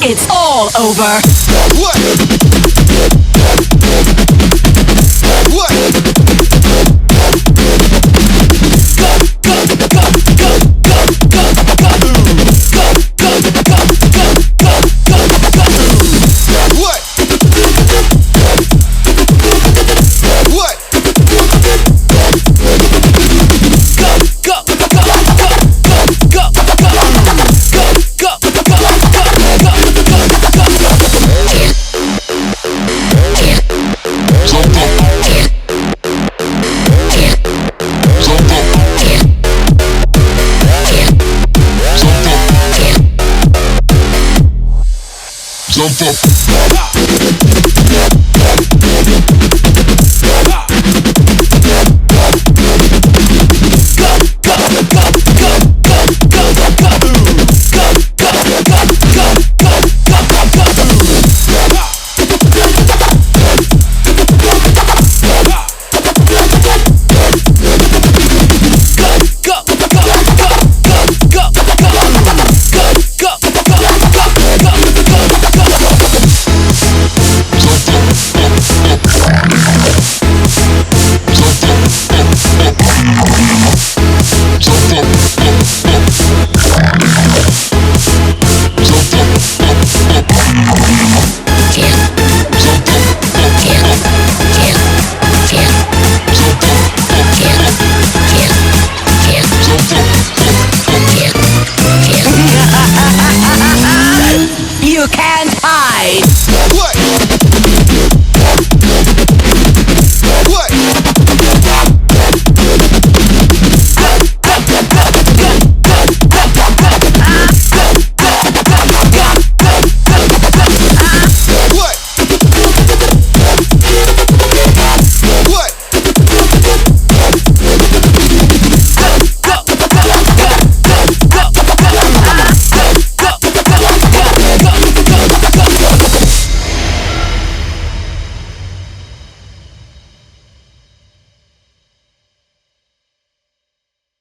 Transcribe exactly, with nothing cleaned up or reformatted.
it's all over. What? What? Go, go, go, go, go, go, go, go, go, go, go, go, go, go. What? What? Go, go, go, go, go, go, go, go, go, go, go, go, go, go. Jump up. Jump up. Jump up. Jump up.